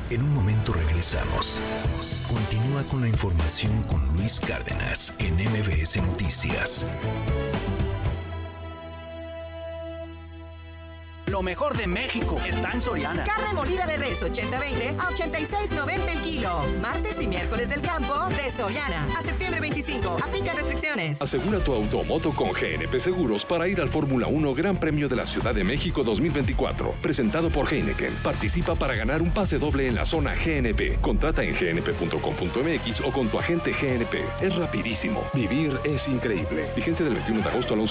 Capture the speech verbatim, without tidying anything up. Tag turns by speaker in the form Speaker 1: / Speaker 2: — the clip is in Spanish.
Speaker 1: En un momento regresamos. Continúa con la información con Luis Cárdenas en M B S Noticias.
Speaker 2: Lo mejor de México está en Soriana.
Speaker 3: Carne molida de res ochenta veinte a ochenta y seis noventa el kilo. Martes y miércoles del campo de Soriana. A septiembre veinticinco. Aplica restricciones.
Speaker 4: Asegura tu auto o moto con G N P Seguros para ir al Fórmula uno Gran Premio de la Ciudad de México dos mil veinticuatro. Presentado por Heineken. Participa para ganar un pase doble en la zona G N P. Contrata en g n p punto com punto m x o con tu agente G N P. Es rapidísimo. Vivir es increíble. Vigencia del veintiuno de agosto al once